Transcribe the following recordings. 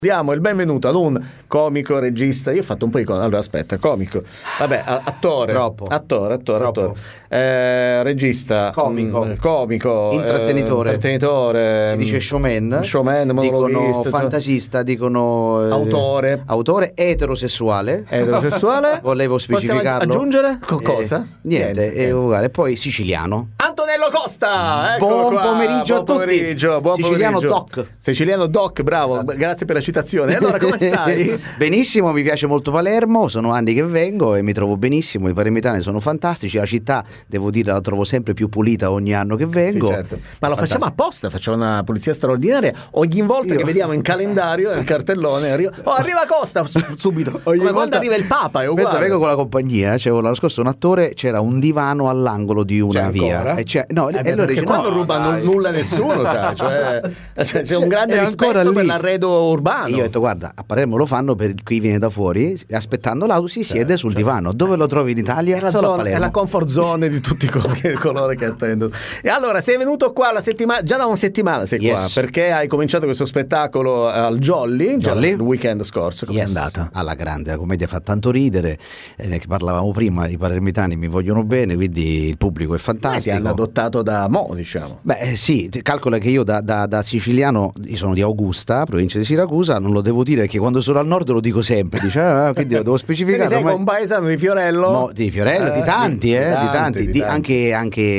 Diamo il benvenuto ad un comico, regista. Io ho fatto un po' di allora aspetta, comico. Vabbè, attore. Troppo. Attore. Regista. Comico. Intrattenitore. Si dice showman. Monologhista. Dicono fantasista, dicono autore, eterosessuale. Volevo specificarlo. Possiamo aggiungere? Cosa? Niente. E poi siciliano. Antonello Costa. Buon pomeriggio a tutti. Buon Siciliano pomeriggio. Siciliano Doc, bravo. Esatto. Grazie per la citazione. Allora, come stai? Benissimo, mi piace molto Palermo, sono anni che vengo e mi trovo benissimo, i palermitani sono fantastici, la città, devo dire, la trovo sempre più pulita ogni anno che vengo. Sì, certo. Ma lo facciamo apposta, facciamo una pulizia straordinaria ogni volta che vediamo in calendario, nel cartellone, arriva Costa subito, come quando arriva il Papa, è uguale. Pensa, vengo con la compagnia, l'anno scorso un attore, c'era un divano all'angolo di una via. E allora dice, quando rubano nulla a nessuno, sai, c'è un grande rispetto per l'arredo urbano. Io ho detto, guarda, a Palermo lo fanno per chi viene da fuori, aspettando l'auto si siede sul divano. Dove lo trovi in Italia? È la comfort zone di tutti coloro che attendono. E allora, sei venuto qua già da una settimana sei qua, perché hai cominciato questo spettacolo al Jolly il weekend scorso. Come è andata? Alla grande, la commedia fa tanto ridere, che parlavamo prima, i palermitani mi vogliono bene, quindi il pubblico è fantastico. Ti hanno adottato da diciamo. Beh sì, calcola che io da siciliano, io sono di Augusta, provincia di Siracusa, non lo devo dire, che quando sono al nord lo dico sempre, quindi lo devo specificare. Sei un paesano di Fiorello? No, di Fiorello, di tanti. Anche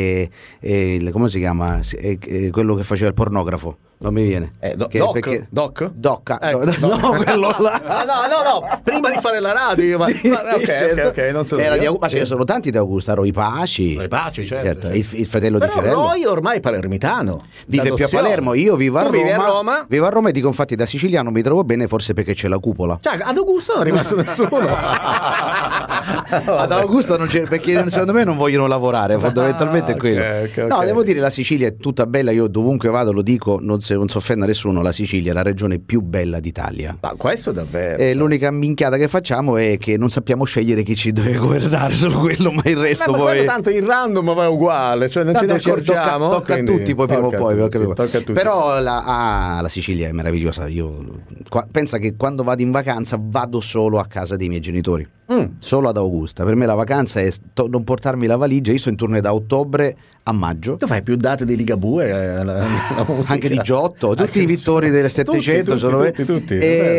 come si chiama? Quello che faceva il pornografo. Non mi viene. Doc? No, quello là. No, prima di fare la radio. Ok, non so. Era ma ce ne sono tanti di Augusta, Roy Paci, certo. Il fratello di Fiorello. Però Roy ormai è palermitano. Vive più a Palermo, io vivo a Roma. Vivo a Roma e dico, infatti, da siciliano mi trovo bene, forse perché c'è la cupola. Ad Augusta non è rimasto nessuno. Ad Augusta non c'è, perché secondo me non vogliono lavorare, fondamentalmente è quello. Okay. No, devo dire, la Sicilia è tutta bella, io dovunque vado lo dico, non si offenda nessuno, la Sicilia è la regione più bella d'Italia. Ma questo davvero. L'unica minchiata che facciamo è che non sappiamo scegliere chi ci deve governare, solo quello, ma il resto ma poi tanto il random va uguale, cioè non ce ne accorgiamo. Tocca a tutti, poi prima o poi. Tocca a tutti. Però la Sicilia è meravigliosa. Io pensa che quando vado in vacanza vado solo a casa dei miei genitori. Solo ad Augusta. Per me la vacanza è non portarmi la valigia. Io sto in tournée da ottobre a maggio. Tu fai più date di Ligabue, anche di Giotto, tutti i vittori del Settecento sono tutti.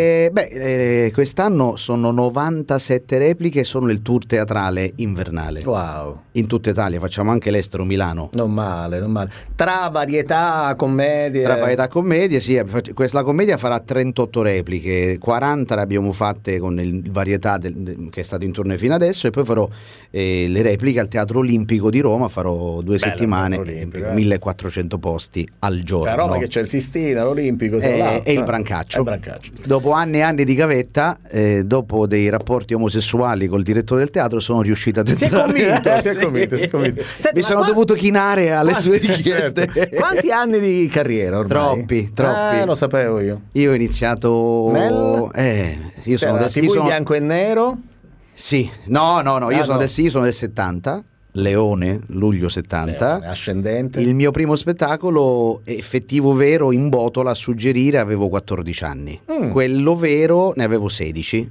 Quest'anno sono 97 repliche, sono il tour teatrale invernale. Wow. In tutta Italia, facciamo anche l'estero, Milano. Non male. Tra varietà, commedie. Sì, la commedia farà 38 repliche, 40 le abbiamo fatte con il varietà che è stato in tournée fino adesso, e poi farò le repliche al Teatro Olimpico di Roma, farò 2 settimane, 1400 posti al giorno. La roba che c'è il Sistina, l'Olimpico e il Brancaccio. Dopo anni e anni di gavetta, dopo dei rapporti omosessuali col direttore del teatro, sono riuscito a Si è convinto. Senti, mi sono dovuto chinare alle sue richieste. Certo. Quanti anni di carriera ormai? Troppi. Lo sapevo io. Io ho iniziato io sono del TV in bianco e nero? Sì. No, io sono del 70. Leone, luglio 70. Leone, ascendente. Il mio primo spettacolo effettivo vero in botola a suggerire avevo 14 anni. Quello vero ne avevo 16.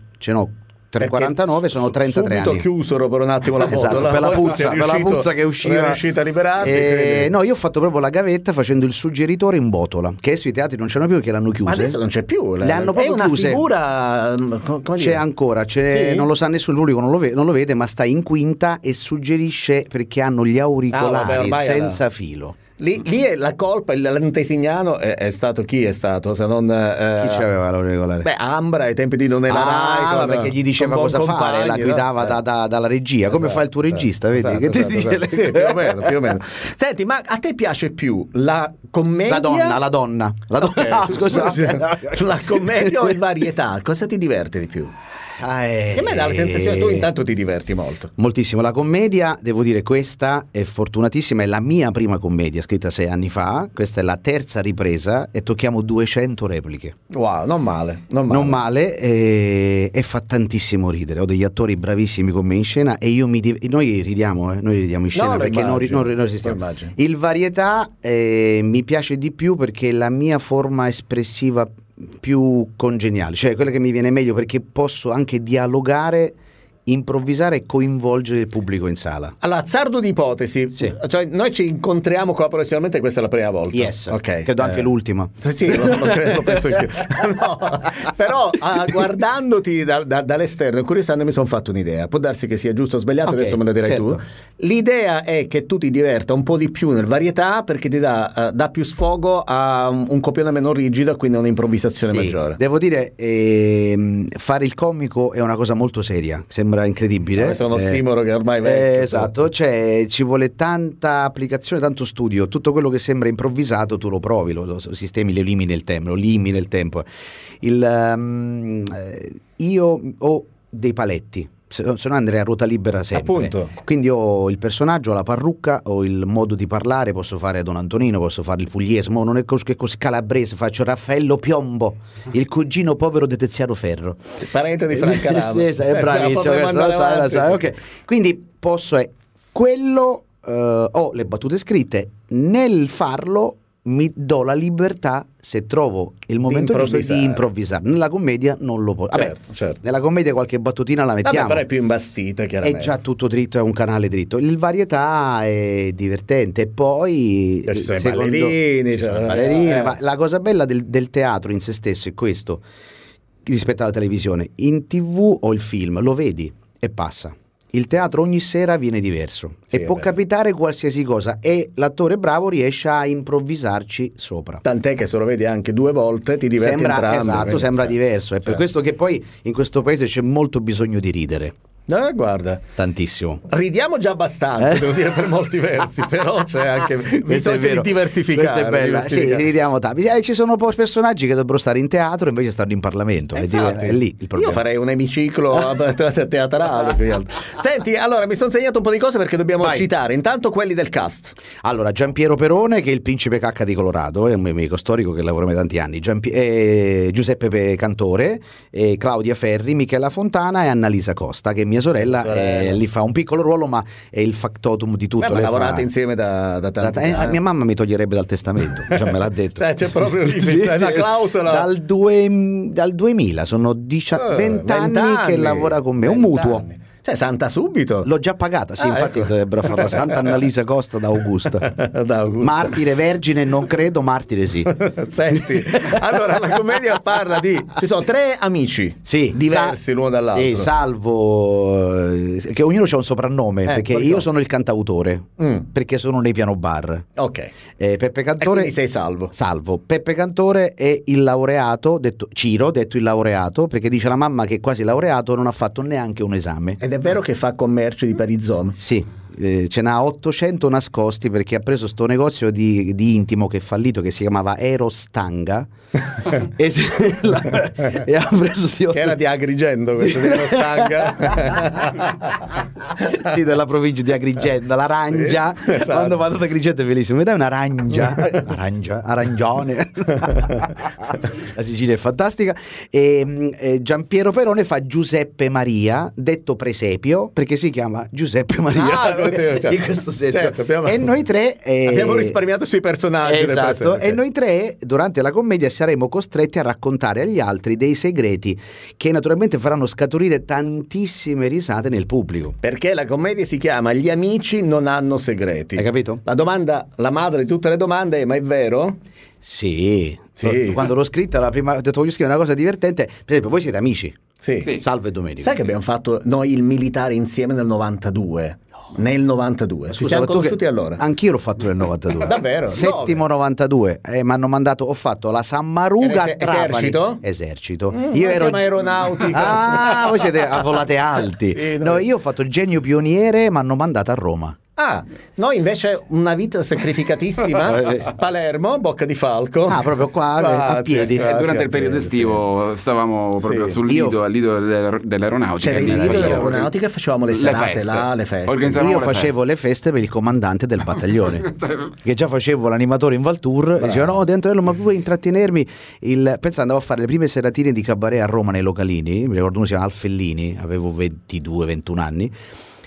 3,49 sono 33 anni. Subito chiusero per un attimo la botola. Per la puzza che usciva. È riuscita a liberarti. No, io ho fatto proprio la gavetta facendo il suggeritore in botola, che sui teatri non c'erano più, perché l'hanno chiuse. Ma adesso non c'è più. Le hanno proprio chiuse. È una figura. Come c'è ancora, sì? Non lo sa nessuno, il pubblico non lo vede, ma sta in quinta e suggerisce, perché hanno gli auricolari senza filo. Lì è la colpa, l'antesignano è stato chi è stato, se non chi c'aveva l'auricolare? Ambra ai tempi di Non è la Rai, perché gli diceva cosa fare, la guidava dalla regia, come fa il tuo regista, vedi? Che ti dice sì, più o meno. Senti, ma a te piace più la commedia? La donna. Scusa. La commedia o il varietà? Cosa ti diverte di più? Che a me dà la sensazione tu intanto ti diverti molto. Moltissimo. La commedia, devo dire, questa è fortunatissima, è la mia prima commedia scritta 6 anni fa, questa è la terza ripresa e tocchiamo 200 repliche. Wow, non male. E fa tantissimo ridere. Ho degli attori bravissimi con me in scena e noi ridiamo in scena, perché non resistiamo. Il varietà mi piace di più perché la mia forma espressiva più congeniali, cioè quelle che mi viene meglio perché posso anche dialogare, improvvisare e coinvolgere il pubblico in sala. Allora, azzardo di ipotesi, sì. Cioè noi ci incontriamo qua prossimamente, questa è la prima volta. Yes, okay. Credo anche l'ultima. Sì, lo penso anche no, però guardandoti dall'esterno e curiosando mi sono fatto un'idea, può darsi che sia giusto o sbagliato, adesso me lo dirai tu. L'idea è che tu ti diverta un po' di più nel varietà perché ti dà più sfogo a un copione meno rigido, quindi un'improvvisazione maggiore. Devo dire, fare il comico è una cosa molto seria, sembra incredibile. Questo è un ossimoro che ormai vecchio. Esatto, cioè ci vuole tanta applicazione, tanto studio. Tutto quello che sembra improvvisato tu lo provi, lo sistemi, lo limiti nel tempo. Io ho dei paletti, se no andrei a ruota libera sempre. Appunto. Quindi ho il personaggio, ho la parrucca, ho il modo di parlare, posso fare Don Antonino, posso fare il pugliese, ma non è che così calabrese, faccio Raffaello Piombo, il cugino povero di Tiziano Ferro. Parente di Franca Rama. Sì, è bravissimo, lo sai. Okay. Quindi posso quello, ho le battute scritte, nel farlo mi do la libertà, se trovo il momento giusto, di improvvisare. Nella commedia non lo posso. Certo. Nella commedia qualche battutina la mettiamo. Però è più imbastita, chiaramente. È già tutto dritto, è un canale dritto. Il varietà è divertente. E poi ci sono i ballerini, ma la cosa bella del teatro in se stesso è questo rispetto alla televisione. In TV o il film lo vedi e passa. Il teatro ogni sera viene diverso e può capitare qualsiasi cosa e l'attore bravo riesce a improvvisarci sopra. Tant'è che se lo vedi anche 2 volte ti diverti entrambi. Esatto, sembra diverso. È per questo che poi in questo paese c'è molto bisogno di ridere. Guarda, tantissimo. Ridiamo già abbastanza, devo dire, per molti versi, però c'è anche bisogno di diversificare. Questa è bella, sì, ridiamo tanto. Ci sono poi personaggi che dovrebbero stare in teatro e invece stanno in Parlamento. È lì il problema. Io farei un emiciclo teatrale. Senti, allora mi sono segnato un po' di cose perché dobbiamo citare intanto quelli del cast. Allora, Giampiero Perone, che è il principe cacca di Colorado, è un mio amico storico che lavora da tanti anni. Giuseppe Cantore, Claudia Ferri, Michela Fontana e Annalisa Costa, che mia sorella. Lì fa un piccolo ruolo, ma è il factotum di tutto. Ma lavorate insieme da tanti anni. Mia mamma mi toglierebbe dal testamento, già me l'ha detto. C'è proprio lì una clausola. Dal 2000 sono 20 anni che lavora con me, un mutuo. Anni. Cioè Santa subito? L'ho già pagata, sì, infatti ecco. Dovrebbero farla Santa Annalisa Costa da Augusta. Martire vergine non credo, martire sì. Senti, allora la commedia parla ci sono 3 amici diversi l'uno dall'altro. Sì, salvo che ognuno ha un soprannome, perché io sono il cantautore, perché sono nei piano bar. Ok. Peppe Cantore. E quindi sei Salvo. Peppe Cantore è il laureato, detto il laureato, perché dice la mamma che è quasi laureato, non ha fatto neanche un esame. Ed è vero che fa commercio di parizomi? Sì, ce n'ha 800 nascosti perché ha preso sto negozio di intimo che è fallito, che si chiamava Erostanga e ha preso che era di Agrigento questo di Erostanga. Sì, della provincia di Agrigento, l'arancia. Sì, esatto. Quando vado ad Agrigento è bellissimo, mi dai un'arancia? Arancione. La Sicilia è fantastica. E Giampiero Perone fa Giuseppe Maria, detto Presepio, perché si chiama Giuseppe Maria. In questo senso. Certo, e noi 3 abbiamo risparmiato sui personaggi. Esatto. E noi 3 durante la commedia saremo costretti a raccontare agli altri dei segreti che naturalmente faranno scaturire tantissime risate nel pubblico. Perché la commedia si chiama Gli amici non hanno segreti. Hai capito? La domanda, la madre di tutte le domande è: ma è vero? Sì. Quando l'ho scritta la prima, ho detto voglio scrivere una cosa divertente. Per esempio, voi siete amici? Sì. Salve Domenico. Sai che abbiamo fatto noi il militare insieme nel 92? Nel 92. Ci siamo conosciuti allora? Anch'io l'ho fatto nel 92. Davvero? Settimo 92. Mi hanno mandato, ho fatto la Sammaruga a Trapani. Esercito. Io ero aeronautica. Voi siete a volate alti. Sì, no, io ho fatto il genio pioniere, mi hanno mandato a Roma. Noi invece una vita sacrificatissima. Palermo, Bocca di Falco. Proprio qua a piedi. Durante il periodo estivo stavamo proprio sul lido, al lido dell'aeronautica. C'era il lido dell'aeronautica e facevamo le serate là, le feste. Io facevo le feste per il comandante del battaglione, che già facevo l'animatore in Valtour. Diceva no, dentro ma puoi intrattenermi. Pensa, andavo a fare le prime seratine di cabaret a Roma nei localini. Mi ricordo uno si chiama Alfellini, avevo 22-21 anni.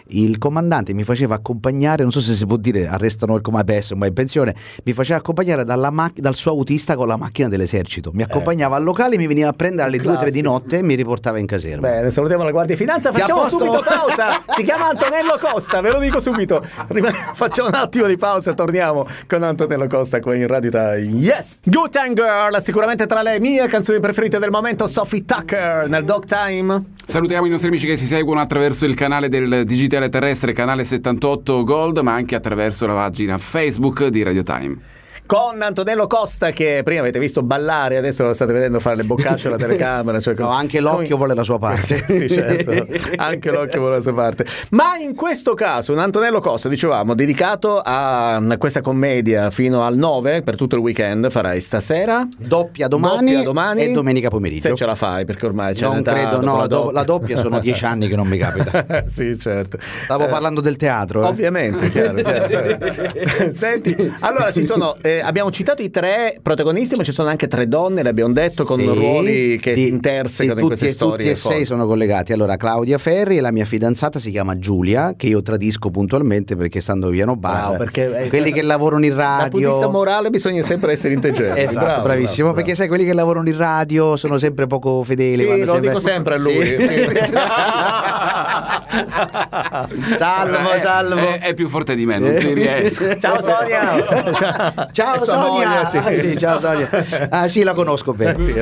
il comandante mi faceva accompagnare, non so se si può dire, arrestano il comandante, adesso ma in pensione, mi faceva accompagnare dal suo autista con la macchina dell'esercito, mi accompagnava al locale, mi veniva a prendere alle 2-3 di notte e mi riportava in caserma. Bene, salutiamo la Guardia di Finanza, facciamo subito pausa, si chiama Antonello Costa, ve lo dico subito, facciamo un attimo di pausa e torniamo con Antonello Costa qui in Radio Time. Yes! Guten Girl, sicuramente tra le mie canzoni preferite del momento, Sophie Tucker nel Dog Time. Salutiamo i nostri amici che ci seguono attraverso il canale del Digitale Terrestre, canale 78 Gold, ma anche attraverso la pagina Facebook di Radio Time. Con Antonello Costa, che prima avete visto ballare, adesso lo state vedendo fare le boccacce alla telecamera. Cioè, no, anche l'occhio vuole la sua parte. Sì, certo, anche l'occhio vuole la sua parte. Ma in questo caso un Antonello Costa, dicevamo, dedicato a questa commedia fino al 9, per tutto il weekend, farai stasera doppia domani e domenica pomeriggio. Se ce la fai, perché ormai c'è non credo, no, la doppia sono 10 anni che non mi capita. Sì, certo. Stavo parlando del teatro. Ovviamente, chiaro, certo. Senti, allora ci sono... abbiamo citato i 3 protagonisti, ma ci sono anche 3 donne, l'abbiamo detto, con ruoli che si intersecano in queste storie. Tutti e 6 sono collegati. Allora, Claudia Ferri e la mia fidanzata si chiama Giulia, che io tradisco puntualmente perché stando piano bar. Wow, perché quelli che lavorano in radio. Dal punto di vista morale bisogna sempre essere intelligenti. Esatto, bravo, bravissimo, bravo. Perché sai, quelli che lavorano in radio sono sempre poco fedeli. Sì, lo dico sempre a lui. Salvo. È più forte di me, non ci riesco. Ciao Sonia. Ciao Sonia. Moglie, sì. Sì, ciao Sonia. Ah sì, la conosco bene. Sì,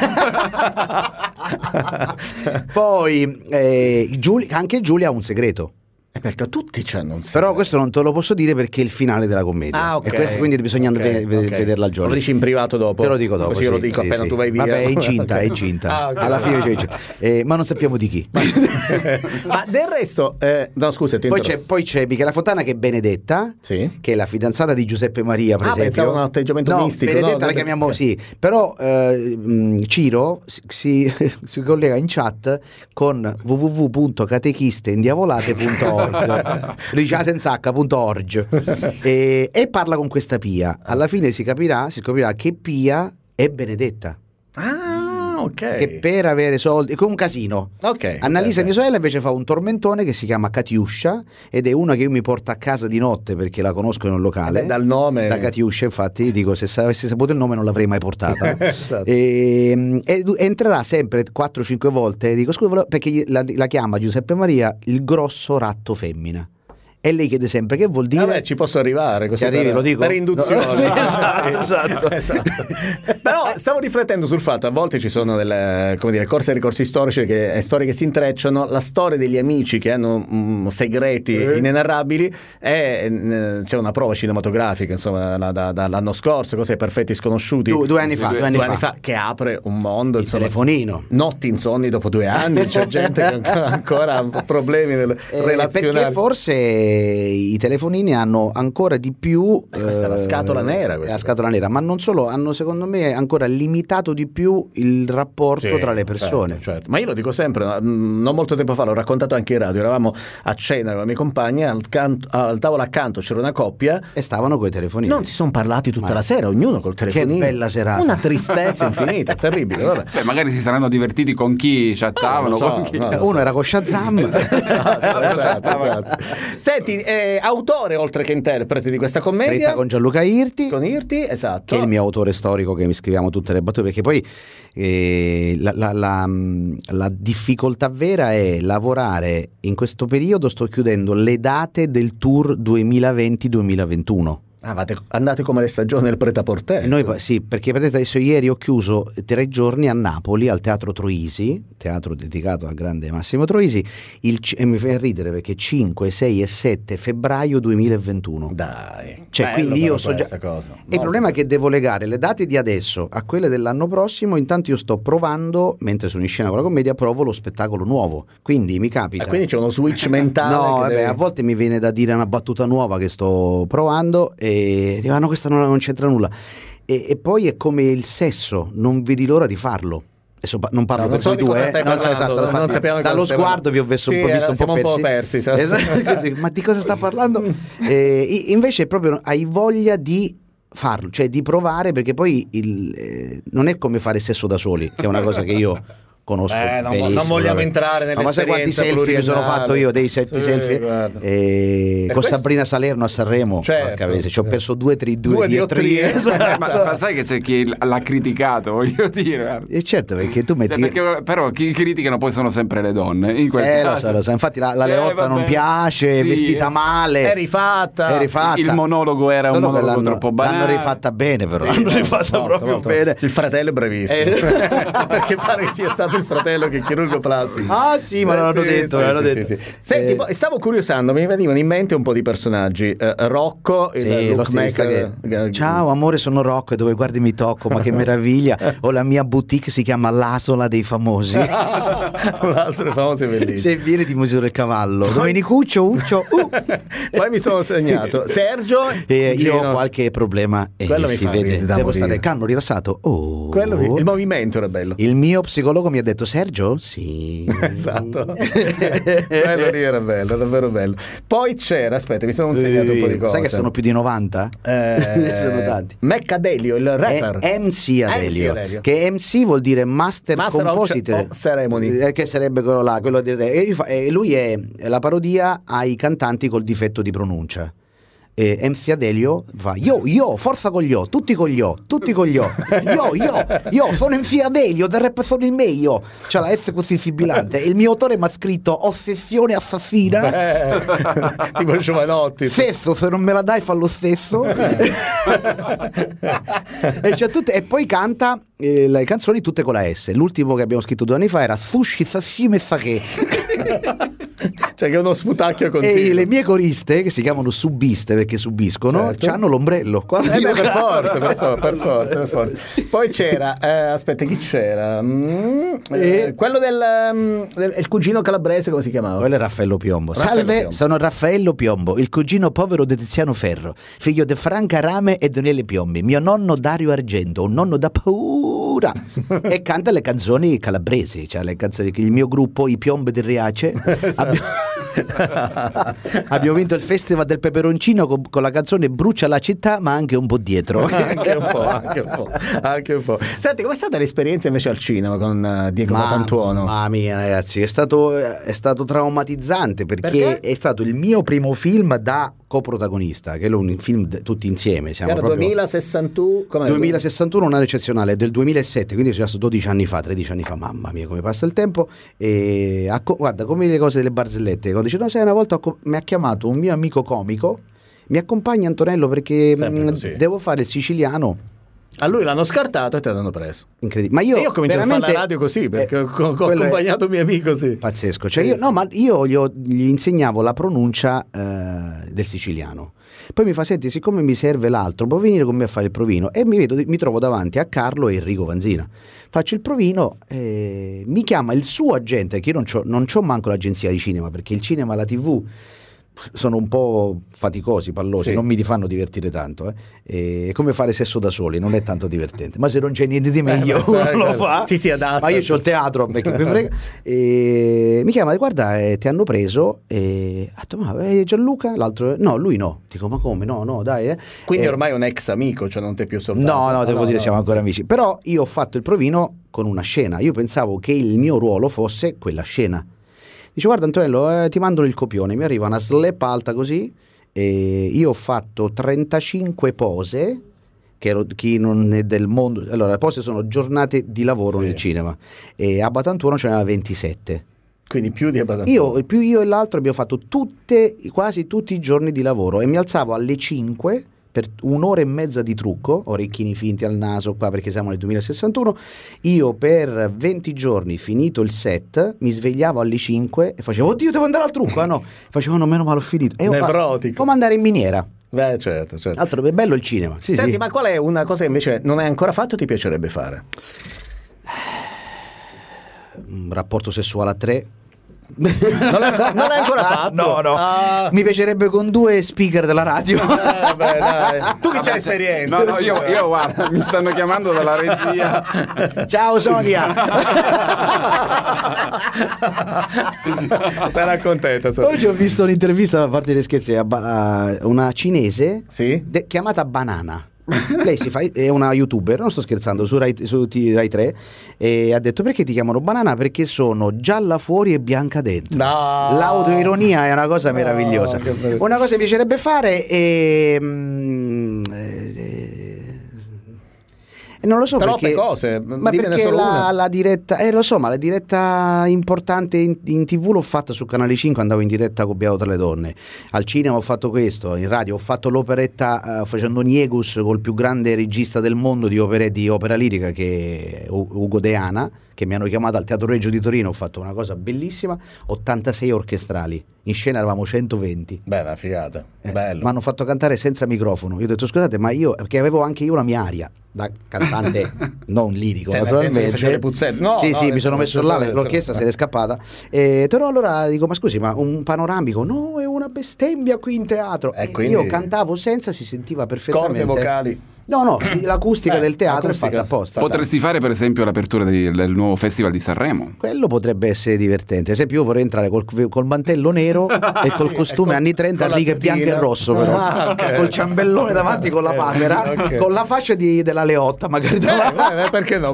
poi anche Giulia ha un segreto. Perché tutti c'hanno un segreto. Però questo non te lo posso dire perché è il finale della commedia. Ah, ok. E questo quindi bisogna vederla al giorno. Lo dici in privato dopo? Te lo dico dopo. Così io lo dico appena tu vai via. Vabbè, è incinta. Ah, okay. Alla fine c'è incinta. Ma non sappiamo di chi. Ma del resto, no, scusa, poi c'è Michela Fontana, che è Benedetta, sì, che è la fidanzata di Giuseppe Maria, per esempio. Pensavo un atteggiamento mistico. Benedetta la chiamiamo, sì. Però Ciro si collega in chat con www.catechisteindiavolate.org. Lui dice senza h.org e parla con questa Pia. Alla fine si scoprirà che Pia è Benedetta. Ok. Che per avere soldi, come un casino. Ok. Annalisa, mia sorella, invece fa un tormentone che si chiama Katiuscia ed è una che io mi porto a casa di notte perché la conosco in un locale. Dal nome. Da Katiuscia, infatti, dico, se avessi saputo il nome non l'avrei mai portata. Esatto. E entrerà sempre 4-5 volte, dico scusa, perché la chiama Giuseppe Maria il grosso ratto femmina. E lei chiede sempre che vuol dire. Vabbè, ci posso arrivare così lo dico. Per induzione. No. Sì, esatto. Però stavo riflettendo sul fatto, a volte ci sono delle, come dire, corse e ricorsi storici storie che si intrecciano. La storia degli amici che hanno segreti inenarrabili c'è una prova cinematografica, insomma, dall'anno scorso, cos'è, Perfetti Sconosciuti, 2 anni fa, 2 anni fa, che apre un mondo, il telefonino, notti insonni dopo 2 anni, c'è gente che ancora ha problemi relazionali, perché forse i telefonini hanno ancora di più questa è la scatola nera, la scatola nera, ma non solo, hanno secondo me ancora limitato di più il rapporto tra le persone. Certo. Ma io lo dico sempre, non molto tempo fa l'ho raccontato anche in radio, eravamo a cena con la mia compagna, al tavolo accanto c'era una coppia e stavano coi telefonini, non si sono parlati tutta la sera, ognuno col telefonino. Che bella serata, una tristezza infinita, terribile. Vabbè. Beh, magari si saranno divertiti con chi chattavano, uno era con Shazam. esatto. Senti, autore oltre che interprete di questa commedia, scritta con Gianluca Irti, esatto, che è il mio autore storico, che mi scriviamo tutte le battute, perché poi la difficoltà vera è lavorare in questo periodo. Sto chiudendo le date del tour 2020-2021. Andate come le stagioni del Pret-a-Porter. Noi sì, perché adesso ieri ho chiuso 3 giorni a Napoli al Teatro Troisi, teatro dedicato al grande Massimo Troisi, e mi fa ridere perché 5, 6 e 7 febbraio 2021. Dai, cioè, quindi io so già cosa. E il problema è che devo legare le date di adesso a quelle dell'anno prossimo. Intanto io sto provando, mentre sono in scena con la commedia, provo lo spettacolo nuovo, quindi mi capita. Quindi c'è uno switch mentale. A volte mi viene da dire una battuta nuova che sto provando e dico, no, questa non c'entra nulla, e poi è come il sesso, non vedi l'ora di farlo. Adesso non parlo per voi due, dallo sguardo vi ho visto un po' persi. Esatto. Ma di cosa sta parlando? Invece proprio hai voglia di farlo, cioè di provare, perché poi non è come fare sesso da soli, che è una cosa che io conosco non vogliamo entrare nelle ma sai quanti selfie mi sono fatto io, dei selfie con Sabrina Salerno a Sanremo, ci ho perso due diotrie. Ma sai che c'è chi l'ha criticato, voglio dire, e certo, perché tu metti però chi criticano poi sono sempre le donne in quel caso. Lo so. Infatti la Leotta non piace, è vestita male, è rifatta. Il monologo era un monologo troppo banale. L'hanno rifatta bene, però l'hanno rifatta proprio bene. Il fratello è bravissimo perché pare che sia stato il fratello che è chirurgo plastico. Sì, ma l'hanno detto. Senti, stavo curiosando, mi venivano in mente un po' di personaggi. Rocco, lo stilista che ciao amore, sono Rocco e dove guardi mi tocco, ma che meraviglia. Ho la mia boutique, si chiama l'Asola dei Famosi. L'Asola dei Famosi è bellissimo. Se viene ti misura il cavallo. Domenicuccio, Uccio. Poi mi sono segnato Sergio. Io ho qualche problema e si vede, devo stare calmo, rilassato. Il movimento era bello. Il mio psicologo mi ha detto: Sergio? Sì. Esatto. Quello lì era bello, davvero bello. Poi c'era, aspetta, mi sono segnato un po' di cose. Sai che sono più di 90? Sono tanti. Mac Adelio, il rapper. MC Adelio. Che MC vuol dire Master Compositor Ceremony. Che sarebbe quello là, quello di lui è la parodia ai cantanti col difetto di pronuncia. MC Adelio fa io, forza con gli o, tutti con gli o, io sono MC Adelio, del rap sono il meglio, c'ha la S così sibilante, il mio autore mi ha scritto ossessione assassina, tipo Giovanotti, sesso, se non me la dai fa lo stesso. E poi canta le canzoni tutte con la S. L'ultimo che abbiamo scritto 2 anni fa era Sushi Sashimi Sake. Cioè che è uno sputacchio continuo. E le mie coriste, che si chiamano subiste perché subiscono, hanno l'ombrello. Per forza. Poi c'era aspetta, chi c'era? Quello del il cugino calabrese, come si chiamava? Quello è Raffaello Piombo. Salve, sono Raffaello Piombo, il cugino povero di Tiziano Ferro, figlio di Franca Rame e Daniele Piombi, mio nonno Dario Argento, un nonno da paura. E canta le canzoni calabresi, cioè le canzoni che il mio gruppo, i Piombi del Riace, abbiamo vinto il festival del peperoncino con la canzone Brucia la città, ma anche un po' dietro. anche un po'. Senti, com'è stata l'esperienza invece al cinema con Diego Matantuono? Mamma mia, ragazzi, è stato traumatizzante perché è stato il mio primo film da coprotagonista, che è un film tutti insieme. Siamo era proprio 2061, un anno eccezionale, del 2007, quindi è successo 12 anni fa, 13 anni fa, mamma mia come passa il tempo. E guarda, come le cose delle barzellette, quando dice no, sai, una volta mi ha chiamato un mio amico comico, mi accompagna Antonello perché devo fare il siciliano. A lui l'hanno scartato e te l'hanno preso. Incredibile. Ma io ho cominciato a fare la radio così perché ho accompagnato un mio amico così. Pazzesco. Cioè io gli insegnavo la pronuncia del siciliano. Poi mi fa: senti, siccome mi serve l'altro, puoi venire con me a fare il provino? E mi trovo davanti a Carlo e Enrico Vanzina. Faccio il provino, mi chiama il suo agente, che io non c'ho manco l'agenzia di cinema, perché il cinema e la TV sono un po' faticosi, pallosi, non mi fanno divertire tanto. È come fare sesso da soli, non è tanto divertente. Ma se non c'è niente di meglio, lo fa. Ti si adatta. Ma io c'ho il teatro, perché mi frega. Mi chiama: guarda, ti hanno preso. Ma Gianluca? L'altro? No, lui no. Dico: ma come? No, dai. Quindi ormai è un ex amico, cioè non ti è più soltanto. No, devo dire, siamo ancora amici. Però io ho fatto il provino con una scena. Io pensavo che il mio ruolo fosse quella scena. Dice: guarda Antonello, ti mandano il copione, mi arriva una slap alta così, e io ho fatto 35 pose, che chi non è del mondo, allora le pose sono giornate di lavoro nel cinema, e a Batantuono ce n'era 27. Quindi più di Batantuono. Io e l'altro abbiamo fatto quasi tutti i giorni di lavoro, e mi alzavo alle 5 per 1 ora e mezza di trucco, orecchini finti al naso qua perché siamo nel 2061. Io per 20 giorni, finito il set, mi svegliavo alle 5 e facevo: oddio, devo andare al trucco. No, facevano: meno male, ho finito. Nevrotico. Come andare in miniera. Beh, certo. Altro è bello il cinema. Senti, ma qual è una cosa che invece non hai ancora fatto e ti piacerebbe fare? Un rapporto sessuale a 3. Non l'hai ancora fatto? No. Mi piacerebbe con 2 speaker della radio. Dai. Tu che c'hai esperienza? No, io guarda, mi stanno chiamando dalla regia. Ciao Sonia. Sarà contenta. Oggi ho visto un'intervista, a parte dei scherzi, a una cinese chiamata Banana. Lei è una youtuber, non sto scherzando, su Rai 3, e ha detto: perché ti chiamano banana? Perché sono gialla fuori e bianca dentro. No! L'autoironia è una cosa meravigliosa. Una cosa che mi piacerebbe fare non lo so, troppe perché, cose, ma perché la diretta, lo so, ma la diretta importante in TV l'ho fatta su Canale 5, andavo in diretta con Beato tra le donne. Al cinema ho fatto questo, in radio ho fatto l'operetta facendo Niegus col più grande regista del mondo di opera lirica, che è Ugo Deana, che mi hanno chiamato al Teatro Regio di Torino. Ho fatto una cosa bellissima, 86 orchestrali, in scena eravamo 120. Beh, una figata, bello. Mi hanno fatto cantare senza microfono. Io ho detto: scusate, ma io, perché avevo anche io la mia aria da cantante non lirico, cioè, naturalmente. No, sì, mi sono messo là, l'orchestra se n'è scappata. Però allora dico: ma scusi, ma un panoramico? No, è una bestemmia qui in teatro. Quindi... io cantavo senza, si sentiva perfettamente. Corde vocali. No, l'acustica del teatro è fatta apposta. Potresti fare per esempio l'apertura del nuovo festival di Sanremo. Quello potrebbe essere divertente. Ad esempio, io vorrei entrare col mantello nero e col costume anni 30 a righe bianche e rosso, però col ciambellone davanti, con la papera, con la fascia della Leotta, magari. Perché no?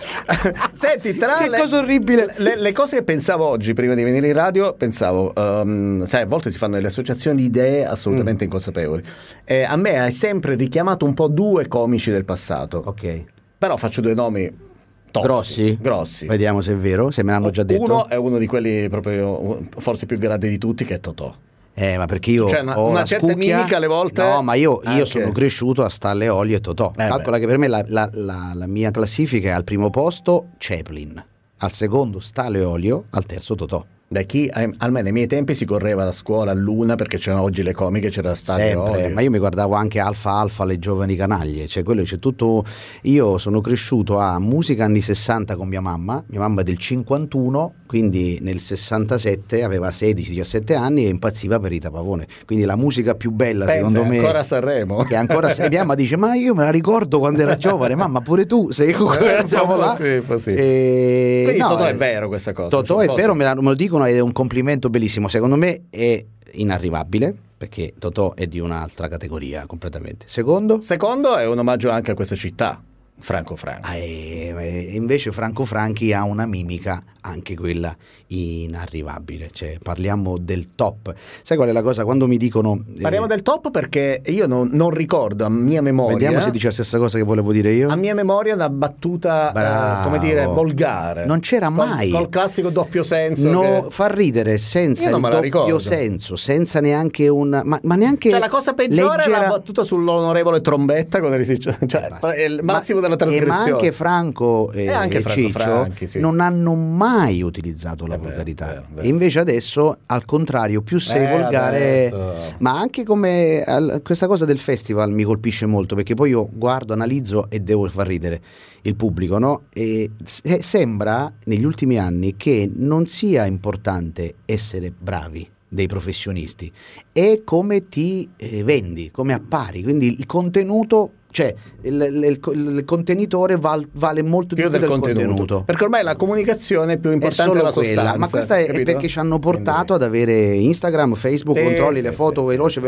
Senti, tra cosa orribile. Le cose che pensavo oggi prima di venire in radio, pensavo, sai, a volte si fanno delle associazioni di idee assolutamente inconsapevoli. A me hai sempre richiamato un po' due comici del passato. Ok. Però faccio due nomi grossi. Vediamo se è vero, se me l'hanno già detto. Uno è uno di quelli proprio forse più grandi di tutti, che è Totò. Ma perché io ho una certa mimica alle volte. No, ma io sono cresciuto a Stalle, Olio e Totò. Calcola che per me la mia classifica è: al primo posto Chaplin, al secondo Stalle, Olio, al terzo Totò. Da chi, almeno ai miei tempi, si correva da scuola all'una, perché c'erano oggi le comiche, c'era Stalle, Olio. Ma io mi guardavo anche Alfa, le giovani canaglie, cioè quello c'è tutto. Io sono cresciuto a musica anni 60 con mia mamma è del 51, quindi nel 67 aveva 16-17 anni e impazziva per Rita Pavone, quindi la musica più bella, secondo me, ancora a Sanremo, che ancora mia mamma dice: ma io me la ricordo quando era giovane. Mamma, pure tu sei quella là. Sì. Quindi Totò è vero, questa cosa. Totò è vero, me lo dicono, ed è un complimento bellissimo. Secondo me è inarrivabile, perché Totò è di un'altra categoria completamente. Secondo è un omaggio anche a questa città, Franco Franchi. Invece Franco Franchi ha una mimica, anche quella inarrivabile, cioè parliamo del top. Sai qual è la cosa? Quando mi dicono parliamo del top, perché io non ricordo a mia memoria. Vediamo se dice la stessa cosa che volevo dire io. A mia memoria una battuta come dire, volgare. Non c'era mai col classico doppio senso fa ridere senza il doppio senso, senza neanche ma neanche, cioè la cosa peggiore è la battuta sull'onorevole Trombetta, quando è il massimo della trasgressione. Ma anche Franco e Ciccio Franchi, sì, non hanno mai utilizzato la volgarità. E invece adesso, al contrario, più sei volgare. Ma anche come questa cosa del festival mi colpisce molto, perché poi io guardo, analizzo e devo far ridere il pubblico, no? E sembra negli ultimi anni che non sia importante essere bravi dei professionisti, è come ti vendi, come appari, quindi il contenuto, cioè il contenitore vale molto più del contenuto, perché ormai la comunicazione è più importante della sostanza. Ma questa è perché ci hanno portato ad avere Instagram, Facebook, controlli le foto veloce,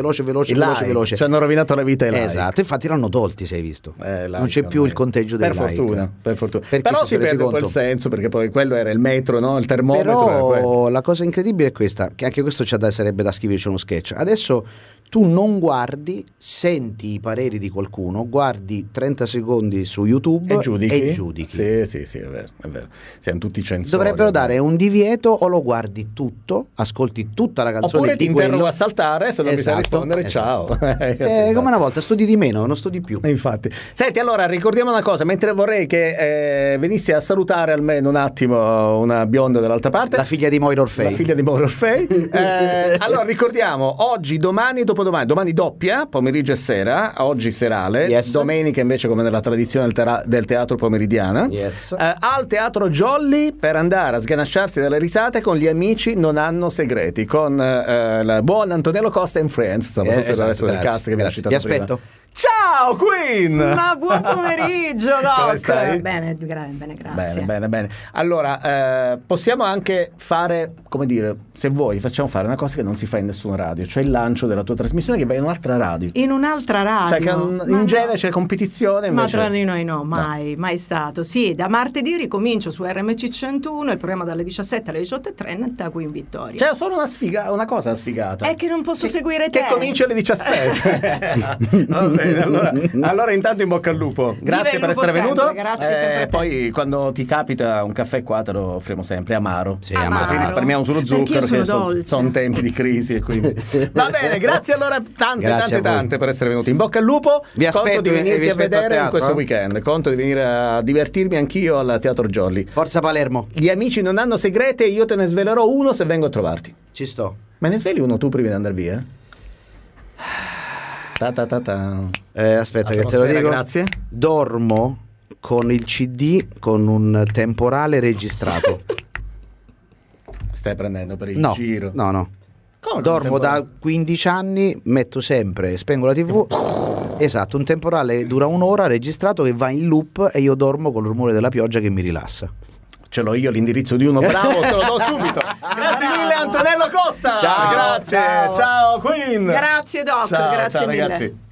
ci hanno rovinato la vita ai like. Esatto, infatti l'hanno tolti, se hai visto, non c'è più il conteggio dei like. Per fortuna. Però si perde quel senso, perché poi quello era il metro, no? Il termometro. Però la cosa incredibile è questa, che anche questo sarebbe da scriverci uno sketch. Adesso tu non guardi, senti i pareri di qualcuno, guardi 30 secondi su YouTube e giudichi. Sì, è vero. Siamo tutti censori. Dovrebbero dare un divieto: o lo guardi tutto, ascolti tutta la canzone, oppure ti interrogo a saltare, se non mi sai rispondere, ciao. Come una volta, studi di meno, non studi più. Infatti. Senti, allora ricordiamo una cosa, mentre vorrei che venissi a salutare almeno un attimo una bionda dall'altra parte, la figlia di Moira Orfei. Allora ricordiamo, oggi, domani, domani doppia, pomeriggio e sera, oggi serale, domenica invece, come nella tradizione del teatro pomeridiana, al Teatro Jolly, per andare a sganasciarsi dalle risate con gli amici Non hanno segreti, con il buon Antonello Costa and Friends, insomma, tutto il resto del cast che vi ha citato prima. Ciao Queen! Ma buon pomeriggio, Doc! Come stai? Bene, grazie. Bene. Allora, possiamo anche fare, come dire, se vuoi, facciamo fare una cosa che non si fa in nessuna radio, cioè il lancio della tua trasmissione che va in un'altra radio. In un'altra radio? Cioè che in genere c'è competizione invece... Ma tra di noi no, mai stato. Sì, da martedì ricomincio su RMC 101, il programma dalle 17 alle 18:30 qui in Vittoria. Cioè solo una cosa sfigata. È che non posso seguire te. Che comincia alle 17. Va bene, allora intanto in bocca al lupo. Grazie per essere venuto. Grazie sempre. Poi quando ti capita un caffè qua te lo offriamo sempre amaro. Sì, amaro. Così risparmiamo sullo zucchero che sono tempi di crisi e quindi. Va bene, grazie allora tante per essere venuti. In bocca al lupo. Vi aspetto, conto di venirti a vedere teatro, in questo weekend. Conto di venire a divertirmi anch'io al Teatro Jolly. Forza Palermo. Gli amici non hanno segrete, io te ne svelerò uno se vengo a trovarti. Ci sto. Me ne sveli uno tu prima di andare via? Aspetta che te lo dico. Grazie. Dormo con il CD con un temporale registrato. Stai prendendo per il giro? No. Dormo da 15 anni, metto sempre, spengo la TV. Esatto, un temporale dura un'ora registrato che va in loop e io dormo con il rumore della pioggia che mi rilassa. Ce l'ho io l'indirizzo di uno bravo, te lo do subito. Grazie mille Antonello Costa. Ciao, grazie. Ciao Queen. Grazie Doc, ciao, grazie mille. Ragazzi.